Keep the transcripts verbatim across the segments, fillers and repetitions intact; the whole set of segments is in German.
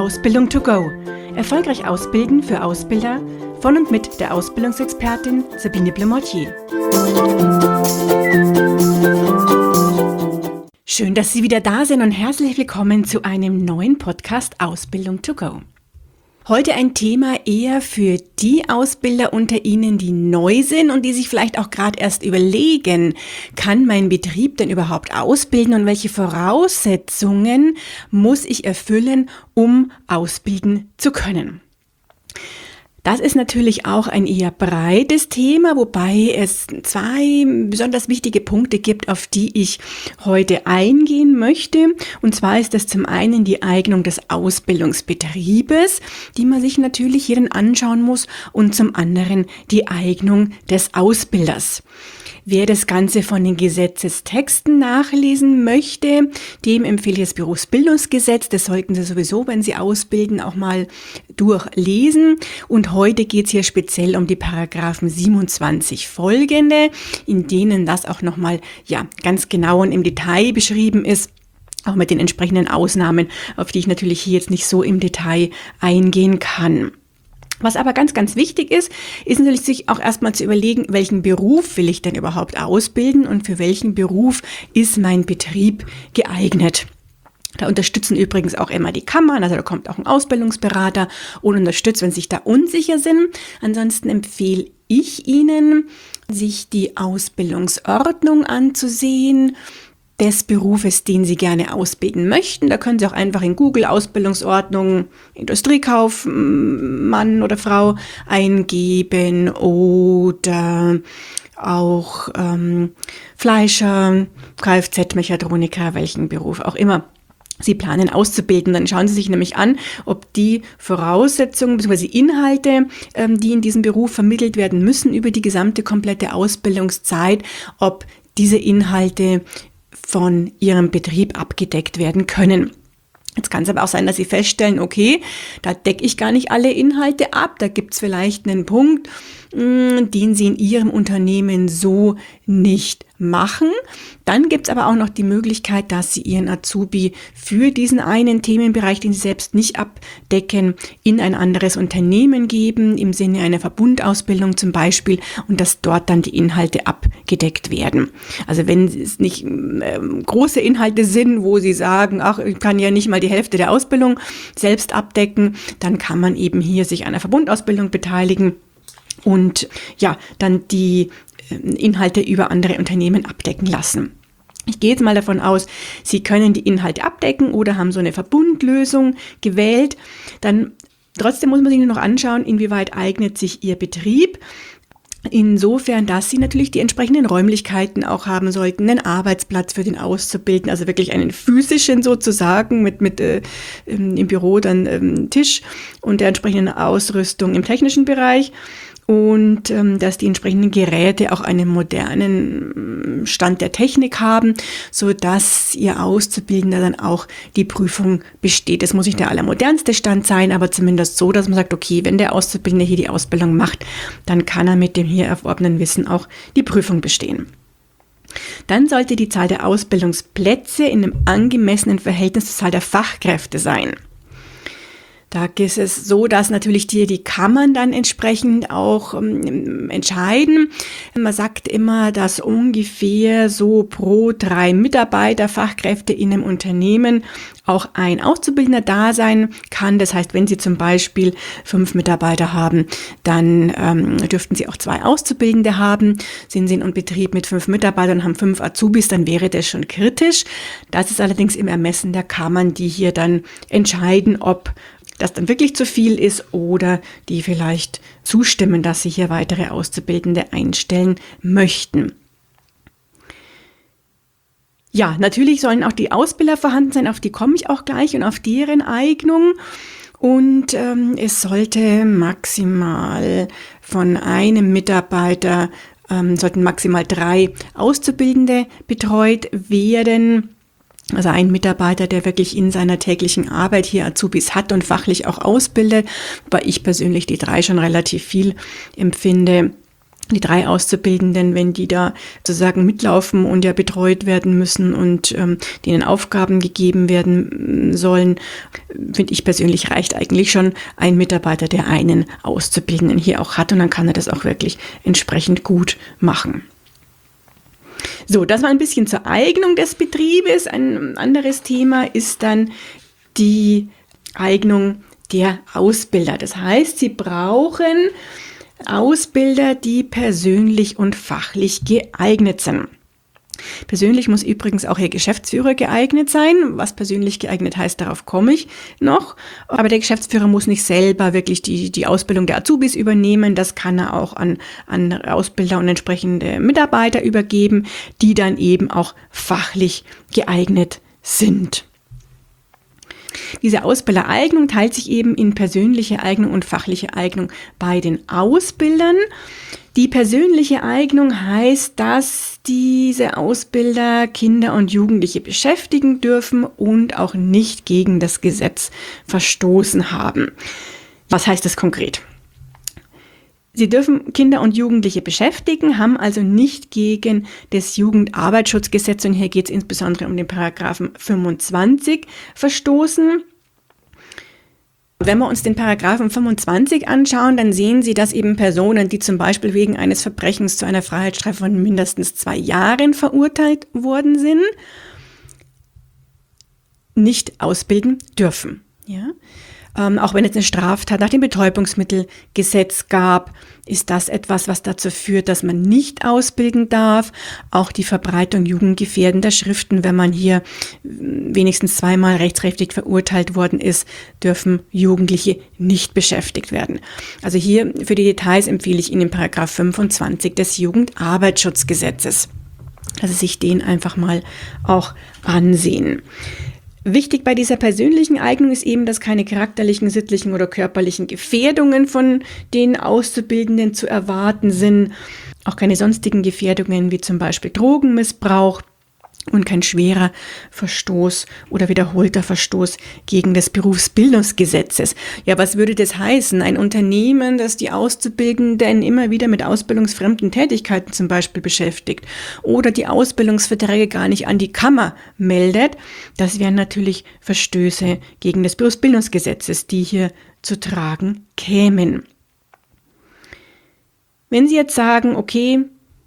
Ausbildung to go. Erfolgreich ausbilden für Ausbilder von und mit der Ausbildungsexpertin Sabine Blemortier. Schön, dass Sie wieder da sind und herzlich willkommen zu einem neuen Podcast Ausbildung to go. Heute ein Thema eher für die Ausbilder unter Ihnen, die neu sind und die sich vielleicht auch gerade erst überlegen, kann mein Betrieb denn überhaupt ausbilden und welche Voraussetzungen muss ich erfüllen, um ausbilden zu können? Das ist natürlich auch ein eher breites Thema, wobei es zwei besonders wichtige Punkte gibt, auf die ich heute eingehen möchte. Und zwar ist das zum einen die Eignung des Ausbildungsbetriebes, die man sich natürlich hier dann anschauen muss, und zum anderen die Eignung des Ausbilders. Wer das Ganze von den Gesetzestexten nachlesen möchte, dem empfehle ich das Berufsbildungsgesetz. Das sollten Sie sowieso, wenn Sie ausbilden, auch mal durchlesen. Und heute geht es hier speziell um die Paragraphen siebenundzwanzig folgende, in denen das auch nochmal ja, ganz genau und im Detail beschrieben ist. Auch mit den entsprechenden Ausnahmen, auf die ich natürlich hier jetzt nicht so im Detail eingehen kann. Was aber ganz, ganz wichtig ist, ist natürlich sich auch erstmal zu überlegen, welchen Beruf will ich denn überhaupt ausbilden und für welchen Beruf ist mein Betrieb geeignet. Da unterstützen übrigens auch immer die Kammern, also da kommt auch ein Ausbildungsberater und unterstützt, wenn Sie sich da unsicher sind. Ansonsten empfehle ich Ihnen, sich die Ausbildungsordnung anzusehen des Berufes, den Sie gerne ausbilden möchten. Da können Sie auch einfach in Google Ausbildungsordnung Industriekaufmann oder Frau eingeben oder auch ähm, Fleischer, Kfz-Mechatroniker, welchen Beruf auch immer Sie planen auszubilden. Dann schauen Sie sich nämlich an, ob die Voraussetzungen bzw. Inhalte, ähm, die in diesem Beruf vermittelt werden müssen über die gesamte komplette Ausbildungszeit, ob diese Inhalte von Ihrem Betrieb abgedeckt werden können. Jetzt kann es aber auch sein, dass Sie feststellen, okay, da decke ich gar nicht alle Inhalte ab, da gibt es vielleicht einen Punkt, mh, den Sie in Ihrem Unternehmen so nicht machen. Dann gibt es aber auch noch die Möglichkeit, dass Sie Ihren Azubi für diesen einen Themenbereich, den Sie selbst nicht abdecken, in ein anderes Unternehmen geben, im Sinne einer Verbundausbildung zum Beispiel, und dass dort dann die Inhalte abgedeckt werden. Also wenn es nicht äh, große Inhalte sind, wo Sie sagen, ach, ich kann ja nicht mal die Hälfte der Ausbildung selbst abdecken, dann kann man eben hier sich an einer Verbundausbildung beteiligen und ja, dann die Inhalte über andere Unternehmen abdecken lassen. Ich gehe jetzt mal davon aus, Sie können die Inhalte abdecken oder haben so eine Verbundlösung gewählt. Dann trotzdem muss man sich nur noch anschauen, inwieweit eignet sich Ihr Betrieb. Insofern, dass Sie natürlich die entsprechenden Räumlichkeiten auch haben sollten, einen Arbeitsplatz für den Auszubildenden, also wirklich einen physischen sozusagen mit, mit äh, im Büro dann ähm, Tisch und der entsprechenden Ausrüstung im technischen Bereich. Und ähm, dass die entsprechenden Geräte auch einen modernen Stand der Technik haben, so dass Ihr Auszubildender dann auch die Prüfung besteht. Das muss nicht der allermodernste Stand sein, aber zumindest so, dass man sagt, okay, wenn der Auszubildende hier die Ausbildung macht, dann kann er mit dem hier erworbenen Wissen auch die Prüfung bestehen. Dann sollte die Zahl der Ausbildungsplätze in einem angemessenen Verhältnis zur Zahl der Fachkräfte sein. Da ist es so, dass natürlich die, die Kammern dann entsprechend auch ähm, entscheiden. Man sagt immer, dass ungefähr so pro drei Mitarbeiter, Fachkräfte in einem Unternehmen auch ein Auszubildender da sein kann. Das heißt, wenn Sie zum Beispiel fünf Mitarbeiter haben, dann ähm, dürften Sie auch zwei Auszubildende haben. Sind Sie in einem Betrieb mit fünf Mitarbeitern und haben fünf Azubis, dann wäre das schon kritisch. Das ist allerdings im Ermessen der Kammern, die hier dann entscheiden, ob das dann wirklich zu viel ist oder die vielleicht zustimmen, dass sie hier weitere Auszubildende einstellen möchten. Ja, natürlich sollen auch die Ausbilder vorhanden sein, auf die komme ich auch gleich und auf deren Eignung. Und ähm, es sollte maximal von einem Mitarbeiter, ähm, sollten maximal drei Auszubildende betreut werden. Also ein Mitarbeiter, der wirklich in seiner täglichen Arbeit hier Azubis hat und fachlich auch ausbildet, wobei ich persönlich die drei schon relativ viel empfinde. die drei Auszubildenden, wenn die da sozusagen mitlaufen und ja betreut werden müssen und ähm, denen Aufgaben gegeben werden sollen, finde ich persönlich, reicht eigentlich schon ein Mitarbeiter, der einen Auszubildenden hier auch hat, und dann kann er das auch wirklich entsprechend gut machen. So, das war ein bisschen zur Eignung des Betriebes. Ein anderes Thema ist dann die Eignung der Ausbilder. Das heißt, sie brauchen Ausbilder, die persönlich und fachlich geeignet sind. Persönlich muss übrigens auch Ihr Geschäftsführer geeignet sein. Was persönlich geeignet heißt, darauf komme ich noch. Aber der Geschäftsführer muss nicht selber wirklich die, die Ausbildung der Azubis übernehmen. Das kann er auch an, an Ausbilder und entsprechende Mitarbeiter übergeben, die dann eben auch fachlich geeignet sind. Diese Ausbildereignung teilt sich eben in persönliche Eignung und fachliche Eignung bei den Ausbildern. Die persönliche Eignung heißt, dass diese Ausbilder Kinder und Jugendliche beschäftigen dürfen und auch nicht gegen das Gesetz verstoßen haben. Was heißt das konkret? Sie dürfen Kinder und Jugendliche beschäftigen, haben also nicht gegen das Jugendarbeitsschutzgesetz, und hier geht es insbesondere um den Paragraphen fünfundzwanzig, verstoßen. Wenn wir uns den Paragraphen fünfundzwanzig anschauen, dann sehen Sie, dass eben Personen, die zum Beispiel wegen eines Verbrechens zu einer Freiheitsstrafe von mindestens zwei Jahren verurteilt worden sind, nicht ausbilden dürfen. Ja? Ähm, auch wenn es eine Straftat nach dem Betäubungsmittelgesetz gab, ist das etwas, was dazu führt, dass man nicht ausbilden darf. Auch die Verbreitung jugendgefährdender Schriften, wenn man hier wenigstens zweimal rechtskräftig verurteilt worden ist, dürfen Jugendliche nicht beschäftigt werden. Also hier für die Details empfehle ich Ihnen Paragraph fünfundzwanzig des Jugendarbeitsschutzgesetzes, dass Sie sich den einfach mal auch ansehen. Wichtig bei dieser persönlichen Eignung ist eben, dass keine charakterlichen, sittlichen oder körperlichen Gefährdungen von den Auszubildenden zu erwarten sind, auch keine sonstigen Gefährdungen wie zum Beispiel Drogenmissbrauch und kein schwerer Verstoß oder wiederholter Verstoß gegen das Berufsbildungsgesetzes. Ja, was würde das heißen? Ein Unternehmen, das die Auszubildenden immer wieder mit ausbildungsfremden Tätigkeiten zum Beispiel beschäftigt oder die Ausbildungsverträge gar nicht an die Kammer meldet, das wären natürlich Verstöße gegen das Berufsbildungsgesetzes, die hier zu tragen kämen. Wenn Sie jetzt sagen, okay,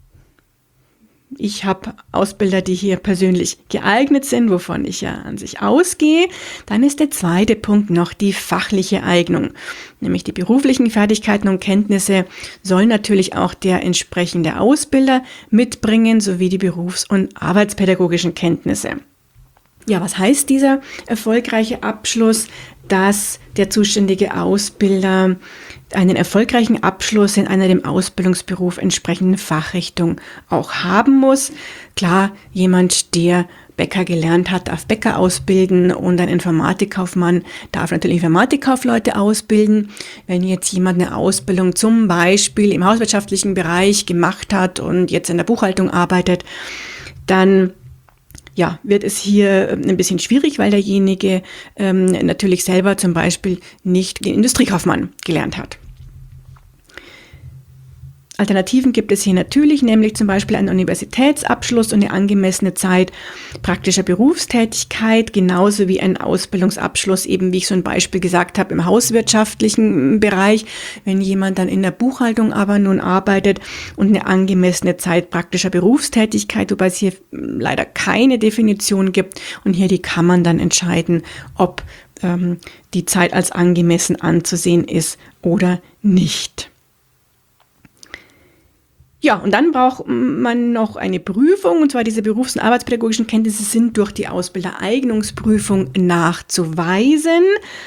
ich habe Ausbilder, die hier persönlich geeignet sind, wovon ich ja an sich ausgehe, dann ist der zweite Punkt noch die fachliche Eignung. Nämlich die beruflichen Fertigkeiten und Kenntnisse soll natürlich auch der entsprechende Ausbilder mitbringen, sowie die berufs- und arbeitspädagogischen Kenntnisse. Ja, was heißt dieser erfolgreiche Abschluss? Dass der zuständige Ausbilder einen erfolgreichen Abschluss in einer dem Ausbildungsberuf entsprechenden Fachrichtung auch haben muss. Klar, jemand, der Bäcker gelernt hat, darf Bäcker ausbilden, und ein Informatikkaufmann darf natürlich Informatikkaufleute ausbilden. Wenn jetzt jemand eine Ausbildung zum Beispiel im hauswirtschaftlichen Bereich gemacht hat und jetzt in der Buchhaltung arbeitet, dann ja, wird es hier ein bisschen schwierig, weil derjenige ähm, natürlich selber zum Beispiel nicht den Industriekaufmann gelernt hat. Alternativen gibt es hier natürlich, nämlich zum Beispiel einen Universitätsabschluss und eine angemessene Zeit praktischer Berufstätigkeit, genauso wie ein Ausbildungsabschluss, eben wie ich so ein Beispiel gesagt habe, im hauswirtschaftlichen Bereich. Wenn jemand dann in der Buchhaltung aber nun arbeitet und eine angemessene Zeit praktischer Berufstätigkeit, wobei es hier leider keine Definition gibt, und hier die kann man dann entscheiden, ob ähm, die Zeit als angemessen anzusehen ist oder nicht. Ja, und dann braucht man noch eine Prüfung, und zwar diese berufs- und arbeitspädagogischen Kenntnisse sind durch die Ausbildereignungsprüfung nachzuweisen.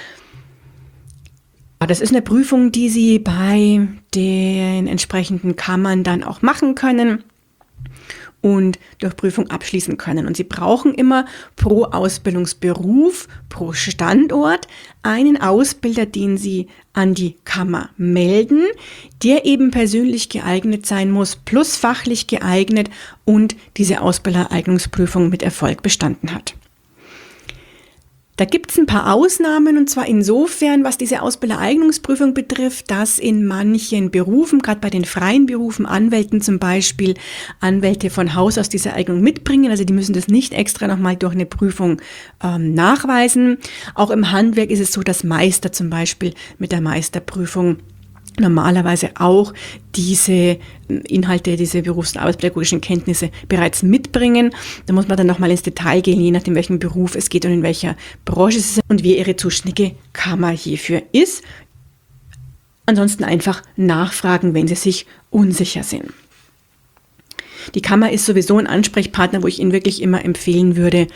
Das ist eine Prüfung, die Sie bei den entsprechenden Kammern dann auch machen können und durch Prüfung abschließen können. Und Sie brauchen immer pro Ausbildungsberuf, pro Standort einen Ausbilder, den Sie an die Kammer melden, der eben persönlich geeignet sein muss, plus fachlich geeignet und diese Ausbildereignungsprüfung mit Erfolg bestanden hat. Da gibt es ein paar Ausnahmen, und zwar insofern, was diese Ausbildereignungsprüfung betrifft, dass in manchen Berufen, gerade bei den freien Berufen, Anwälten zum Beispiel, Anwälte von Haus aus diese Eignung mitbringen. Also die müssen das nicht extra nochmal durch eine Prüfung ähm, nachweisen. Auch im Handwerk ist es so, dass Meister zum Beispiel mit der Meisterprüfung normalerweise auch diese Inhalte, diese berufs- und arbeitspädagogischen Kenntnisse bereits mitbringen. Da muss man dann nochmal ins Detail gehen, je nachdem, welchen Beruf es geht und in welcher Branche es ist und wie ihre zuständige Kammer hierfür ist. Ansonsten einfach nachfragen, wenn Sie sich unsicher sind. Die Kammer ist sowieso ein Ansprechpartner, wo ich Ihnen wirklich immer empfehlen würde,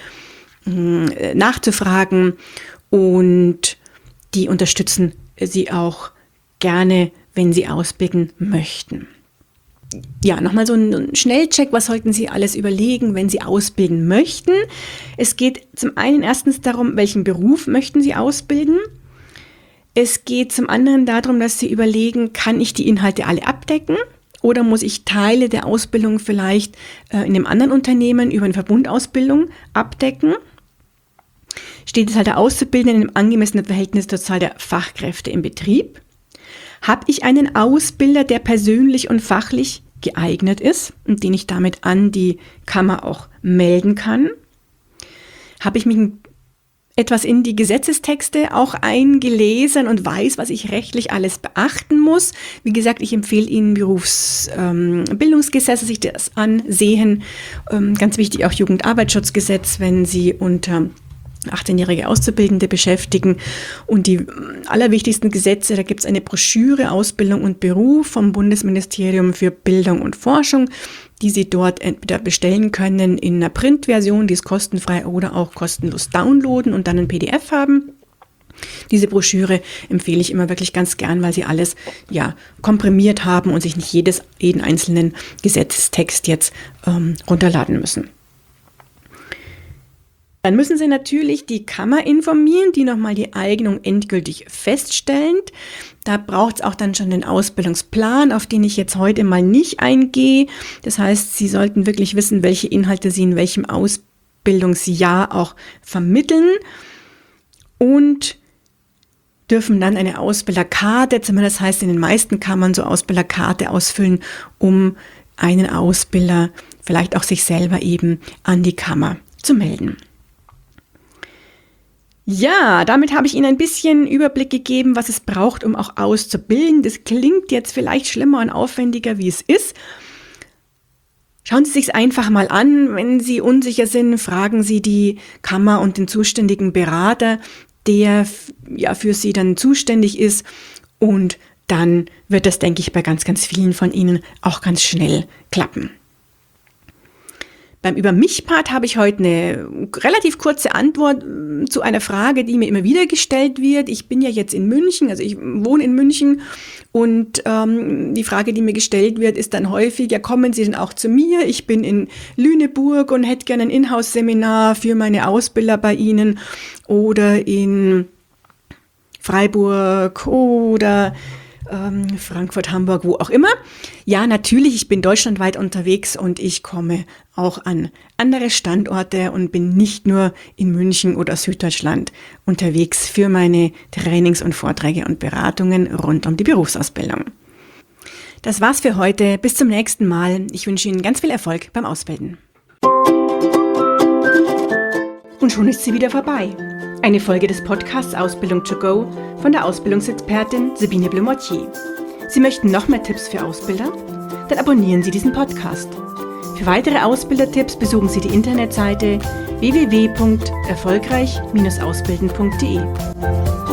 nachzufragen, und die unterstützen Sie auch gerne, wenn Sie ausbilden möchten. Ja, nochmal so ein Schnellcheck, was sollten Sie alles überlegen, wenn Sie ausbilden möchten. Es geht zum einen erstens darum, welchen Beruf möchten Sie ausbilden. Es geht zum anderen darum, dass Sie überlegen, kann ich die Inhalte alle abdecken oder muss ich Teile der Ausbildung vielleicht äh, in einem anderen Unternehmen über eine Verbundausbildung abdecken. Steht es halt der Auszubildende in einem angemessenen Verhältnis zur Zahl der Fachkräfte im Betrieb? Habe ich einen Ausbilder, der persönlich und fachlich geeignet ist und den ich damit an die Kammer auch melden kann? Habe ich mich etwas in die Gesetzestexte auch eingelesen und weiß, was ich rechtlich alles beachten muss? Wie gesagt, ich empfehle Ihnen Berufsbildungsgesetze, ähm, sich das ansehen. Ähm, ganz wichtig auch Jugendarbeitsschutzgesetz, wenn Sie unter achtzehnjährige Auszubildende beschäftigen. Und die allerwichtigsten Gesetze, da gibt es eine Broschüre Ausbildung und Beruf vom Bundesministerium für Bildung und Forschung, die Sie dort entweder bestellen können in einer Printversion, die ist kostenfrei, oder auch kostenlos downloaden und dann ein P D F haben. Diese Broschüre empfehle ich immer wirklich ganz gern, weil sie alles ja komprimiert haben und sich nicht jedes, jeden einzelnen Gesetzestext jetzt ähm, runterladen müssen. Dann müssen Sie natürlich die Kammer informieren, die nochmal die Eignung endgültig feststellt. Da braucht es auch dann schon den Ausbildungsplan, auf den ich jetzt heute mal nicht eingehe. Das heißt, Sie sollten wirklich wissen, welche Inhalte Sie in welchem Ausbildungsjahr auch vermitteln und dürfen dann eine Ausbilderkarte, zumindest heißt in den meisten Kammern so Ausbilderkarte ausfüllen, um einen Ausbilder, vielleicht auch sich selber eben, an die Kammer zu melden. Ja, damit habe ich Ihnen ein bisschen Überblick gegeben, was es braucht, um auch auszubilden. Das klingt jetzt vielleicht schlimmer und aufwendiger, wie es ist. Schauen Sie sich es einfach mal an. Wenn Sie unsicher sind, fragen Sie die Kammer und den zuständigen Berater, der ja für Sie dann zuständig ist. Und dann wird das, denke ich, bei ganz, ganz vielen von Ihnen auch ganz schnell klappen. Beim Über-mich-Part habe ich heute eine relativ kurze Antwort zu einer Frage, die mir immer wieder gestellt wird. Ich bin ja jetzt in München, also ich wohne in München, und ähm, die Frage, die mir gestellt wird, ist dann häufig, ja, kommen Sie denn auch zu mir? Ich bin in Lüneburg und hätte gerne ein Inhouse-Seminar für meine Ausbilder bei Ihnen, oder in Freiburg oder Frankfurt, Hamburg, wo auch immer. Ja, natürlich, ich bin deutschlandweit unterwegs und ich komme auch an andere Standorte und bin nicht nur in München oder Süddeutschland unterwegs für meine Trainings und Vorträge und Beratungen rund um die Berufsausbildung. Das war's für heute. Bis zum nächsten Mal. Ich wünsche Ihnen ganz viel Erfolg beim Ausbilden. Und schon ist sie wieder vorbei. Eine Folge des Podcasts Ausbildung to go von der Ausbildungsexpertin Sabine Blumortier. Sie möchten noch mehr Tipps für Ausbilder? Dann abonnieren Sie diesen Podcast. Für weitere Ausbildertipps besuchen Sie die Internetseite w w w punkt erfolgreich Bindestrich ausbilden punkt d e.